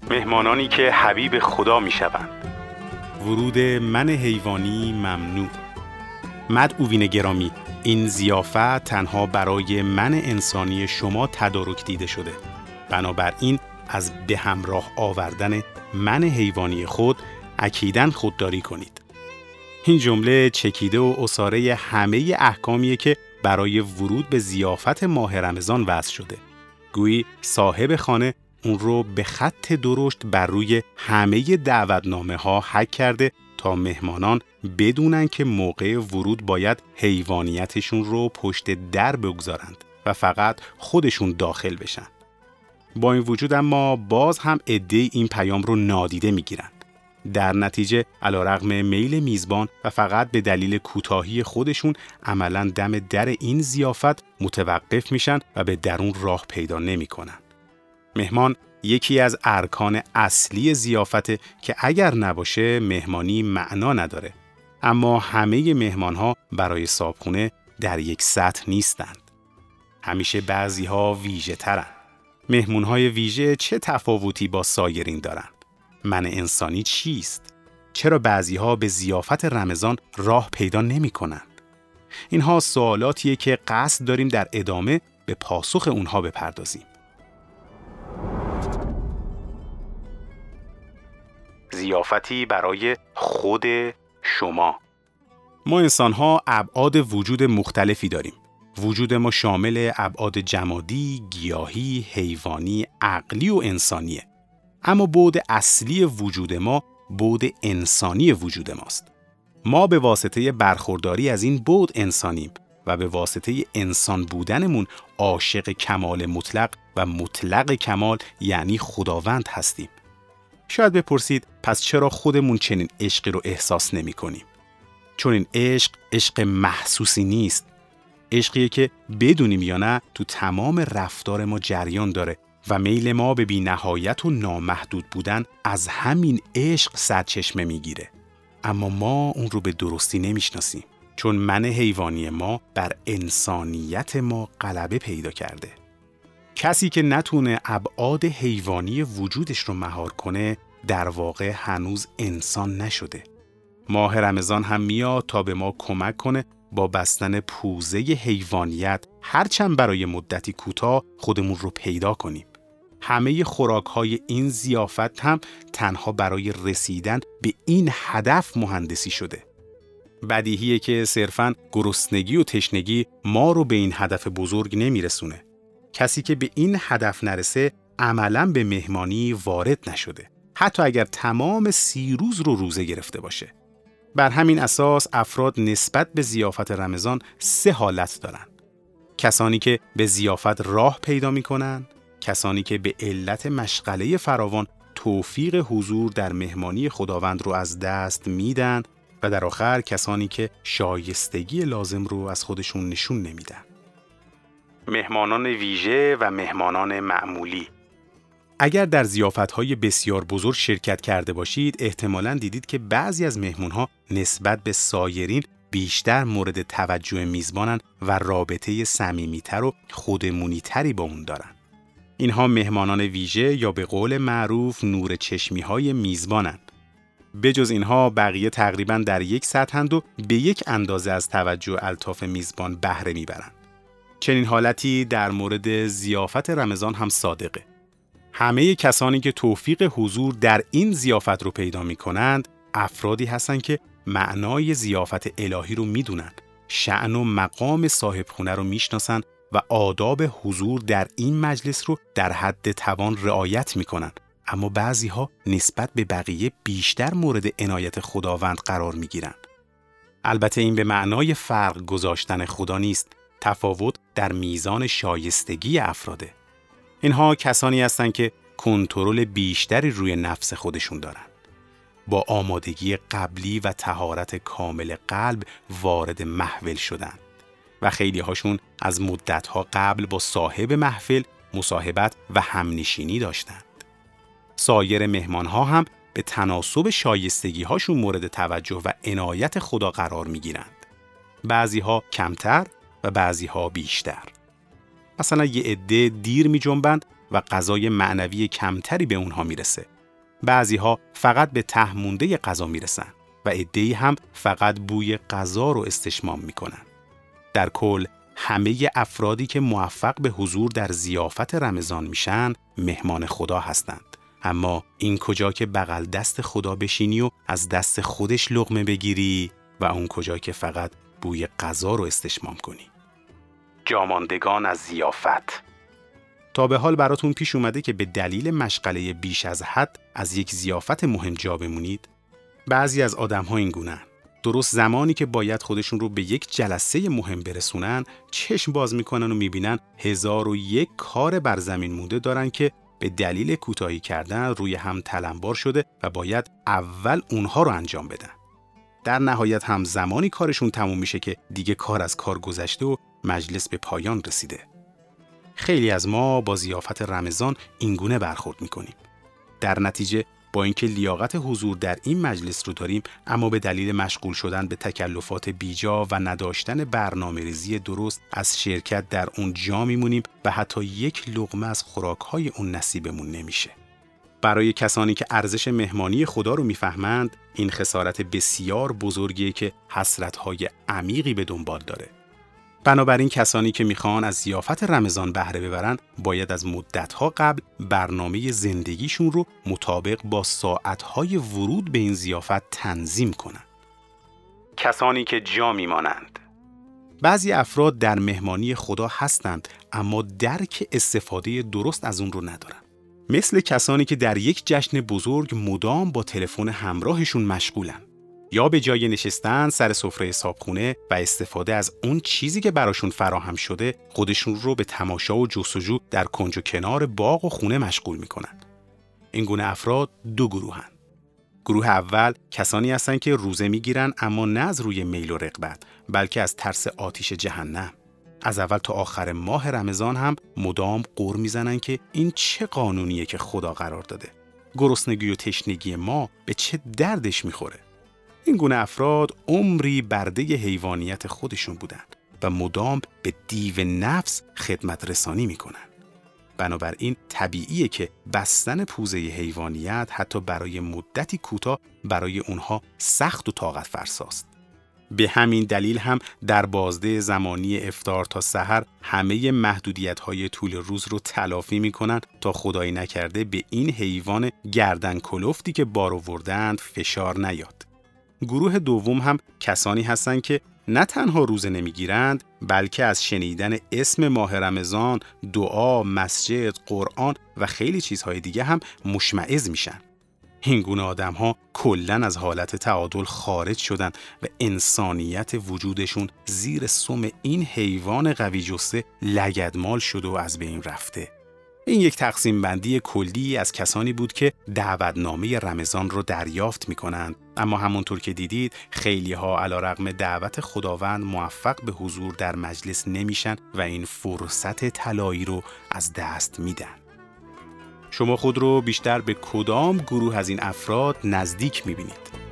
مهمانانی که حبیب خدا می شوند. ورود من حیوانی ممنوع. مدعوین گرامی، این ضیافت تنها برای من انسانی شما تدارک دیده شده. بنابراین از به همراه آوردن من حیوانی خود اکیداً خودداری کنید. این جمله چکیده و اساره همه احکامیه که برای ورود به ضیافت ماه رمضان وضع شده. گویی صاحب خانه اون رو به خط درشت بر روی همه دعوتنامه ها حک کرده تا مهمانان بدونن که موقع ورود باید حیوانیتشون رو پشت در بگذارند و فقط خودشون داخل بشن. با این وجود اما باز هم عده‌ای این پیام رو نادیده میگیرن. در نتیجه علیرغم میل میزبان و فقط به دلیل کوتاهی خودشون عملاً دم در این ضیافت متوقف میشن و به درون راه پیدا نمیکنن. مهمان یکی از ارکان اصلی ضیافته که اگر نباشه مهمانی معنا نداره. اما همه مهمانها برای صاحبخونه در یک سطح نیستند. همیشه بعضیها ویژه ترن. مهمونهای ویژه چه تفاوتی با سایرین دارن؟ من انسانی چیست؟ چرا بعضیها به ضیافت رمضان راه پیدا نمی کنند؟ اینها سوالاتیه که قصد داریم در ادامه به پاسخ اونها بپردازیم. ضیافتی برای خود شما. ما انسان‌ها ابعاد وجود مختلفی داریم. وجود ما شامل ابعاد جمادی، گیاهی، حیوانی، عقلی و انسانیه. اما بعد اصلی وجود ما بعد انسانی وجود ماست. ما به واسطه برخورداری از این بعد انسانیم و به واسطه انسان بودنمون عاشق کمال مطلق و مطلق کمال یعنی خداوند هستیم. شاید بپرسید پس چرا خودمون چنین عشقی رو احساس نمی کنیم؟ چون این عشق محسوسی نیست. عشقیه که بدونیم یا نه تو تمام رفتار ما جریان داره و میل ما به بی‌نهایت و نامحدود بودن از همین عشق سرچشمه میگیره. اما ما اون رو به درستی نمیشناسیم چون من حیوانی ما بر انسانیت ما غلبه پیدا کرده. کسی که نتونه ابعاد حیوانی وجودش رو مهار کنه در واقع هنوز انسان نشده. ماه رمضان هم میاد تا به ما کمک کنه با بستن پوزه حیوانیت هرچند برای مدتی کوتاه خودمون رو پیدا کنیم. همه خوراک‌های این ضیافت هم تنها برای رسیدن به این هدف مهندسی شده. بدیهیه که صرفاً گرسنگی و تشنگی ما رو به این هدف بزرگ نمیرسونه. کسی که به این هدف نرسه عملاً به مهمانی وارد نشده. حتی اگر تمام 30 روز رو روزه گرفته باشه. بر همین اساس افراد نسبت به ضیافت رمضان 3 حالت دارن. کسانی که به ضیافت راه پیدا میکنن، کسانی که به علت مشغله فراوان توفیق حضور در مهمانی خداوند رو از دست میدن و در آخر کسانی که شایستگی لازم رو از خودشون نشون نمیدن. مهمانان ویژه و مهمانان معمولی. اگر در ضیافت‌های بسیار بزرگ شرکت کرده باشید، احتمالاً دیدید که بعضی از مهمون‌ها نسبت به سایرین بیشتر مورد توجه میزبانن و رابطه صمیمیتر و خودمونیتری با اون دارن. اینها مهمانان ویژه یا به قول معروف نور چشمی‌های میزبانن. بجز اینها بقیه تقریباً در یک سطحند و به یک اندازه از توجه الطاف میزبان بهره میبرن. چنین حالتی در مورد ضیافت رمضان هم صادقه. همه کسانی که توفیق حضور در این ضیافت رو پیدا می‌کنند، افرادی هستند که معنای ضیافت الهی رو می‌دونن، شأن و مقام صاحب خونه رو می‌شناسن و آداب حضور در این مجلس رو در حد توان رعایت می‌کنن. اما بعضی‌ها نسبت به بقیه بیشتر مورد عنایت خداوند قرار می‌گیرن. البته این به معنای فرق گذاشتن خدا نیست، تفاوت در میزان شایستگی افراده. اینها کسانی هستند که کنترل بیشتری روی نفس خودشون دارن. با آمادگی قبلی و طهارت کامل قلب وارد محفل شدند و خیلی هاشون از مدتها قبل با صاحب محفل مصاحبت و همنشینی داشتند. سایر مهمانها هم به تناسب شایستگی هاشون مورد توجه و عنایت خدا قرار می گیرند. بعضی ها کمتر و بعضی ها بیشتر. مثلا یه عده دیر می جنبند و غذای معنوی کمتری به اونها میرسه بعضی‌ها فقط به ته مونده غذا میرسن و عده‌ای هم فقط بوی غذا رو استشمام میکنن. در کل همه افرادی که موفق به حضور در ضیافت رمضان میشن مهمان خدا هستند. اما این کجا که بغل دست خدا بشینی و از دست خودش لقمه بگیری و اون کجا که فقط بوی غذا رو استشمام کنی. جاماندگان از ضیافت. تا به حال براتون پیش اومده که به دلیل مشغله بیش از حد از یک ضیافت مهم جا بمونید؟ بعضی از آدم‌ها این گونه‌ان. درست زمانی که باید خودشون رو به یک جلسه مهم برسونن، چشم باز میکنن و میبینن 1001 کار بر زمین مونده دارن که به دلیل کوتاهی کردن روی هم تلمبار شده و باید اول اونها رو انجام بدن. در نهایت هم زمانی کارشون تموم میشه که دیگه کار از کار گذشته و مجلس به پایان رسیده. خیلی از ما با ضیافت رمضان اینگونه برخورد میکنیم. در نتیجه با اینکه لیاقت حضور در این مجلس رو داریم، اما به دلیل مشغول شدن به تکلفات بیجا و نداشتن برنامه‌ریزی درست از شرکت در اون جا میمونیم و حتی یک لقمه از خوراک‌های اون نصیبمون نمیشه. برای کسانی که ارزش مهمانی خدا رو میفهمند، این خسارت بسیار بزرگیه که حسرت‌های عمیقی به دنبال داره. بنابراین کسانی که میخوان از ضیافت رمضان بهره ببرن، باید از مدت‌ها قبل برنامه زندگیشون رو مطابق با ساعت‌های ورود به این ضیافت تنظیم کنن. کسانی که جا میمانند. بعضی افراد در مهمانی خدا هستند اما درک استفاده درست از اون رو ندارن. مثل کسانی که در یک جشن بزرگ مدام با تلفن همراهشون مشغولن. یا به جای نشستن سر سفره صابخونه و استفاده از اون چیزی که براشون فراهم شده، خودشون رو به تماشا و جستجو در کنج و کنار باغ و خونه مشغول میکنن. این گونه افراد دو گروهن. گروه اول کسانی هستن که روزه میگیرن اما نه از روی میل و رغبت، بلکه از ترس آتش جهنم. از اول تا آخر ماه رمضان هم مدام غر میزنن که این چه قانونیه که خدا قرار داده. گرسنگی و تشنگی ما به چه دردش میخوره. این گونه افراد عمری برده حیوانیت خودشون بودن و مدام به دیو نفس خدمت رسانی میکنن. بنابراین طبیعیه که بستن پوزه حیوانیت حتی برای مدتی کوتاه برای اونها سخت و طاقت فرساست. به همین دلیل هم در بازده زمانی افطار تا سحر همه محدودیت‌های طول روز رو تلافی میکنن تا خدایی نکرده به این حیوان گردن کلفتی که بار آوردند فشار نیاد. گروه دوم هم کسانی هستند که نه تنها روزه نمیگیرند، بلکه از شنیدن اسم ماه رمضان، دعا، مسجد، قرآن و خیلی چیزهای دیگه هم مشمئز میشن. این گونه آدم‌ها کلاً از حالت تعادل خارج شدن و انسانیت وجودشون زیر سم این حیوان قوی جثه لگدمال شده و از بین رفته. این یک تقسیم بندی کلی از کسانی بود که دعوتنامه رمضان رو دریافت می‌کنند، اما همونطور که دیدید خیلی‌ها علیرغم دعوت خداوند موفق به حضور در مجلس نمیشن و این فرصت طلایی رو از دست میدن. شما خود رو بیشتر به کدام گروه از این افراد نزدیک می‌بینید؟